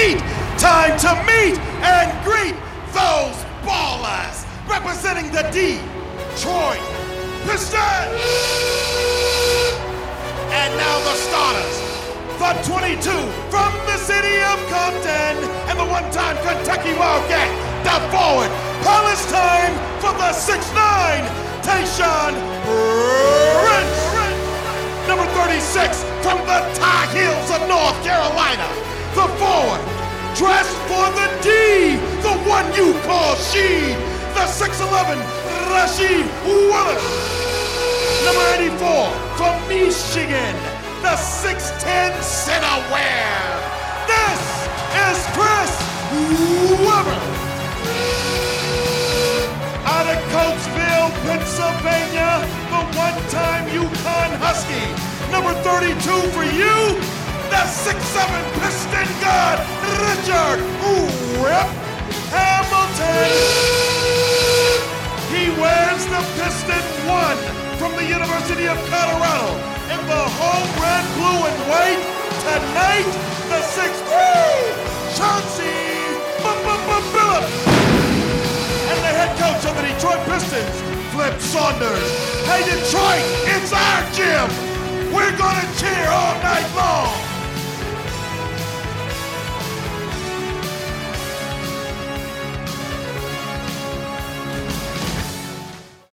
heat. Time to meet and greet those ballers representing the Detroit Pistons. And now the starters. The 22 from the city of Compton and the one-time Kentucky Wildcat, the forward. Palace time for the 6'9", Tayshaun Prince. Number 36 from the Tar Heels of North Carolina, the forward. Dressed for the D, the one you call she, the 6'11", Rasheed Wallace. Number 84 from Michigan, the 6'10" Centerwear. This is Chris Webber. Out of Coatesville, Pennsylvania, the one-time UConn Husky. Number 32 for you, the 6'7" Piston God, Richard Rip Hamilton. He wears the Piston 1 from the University of Colorado in the home red, blue, and white. Tonight, the 6'3", Chauncey Billups. And the head coach of the Detroit Pistons, Flip Saunders. Hey Detroit, it's our gym. We're gonna cheer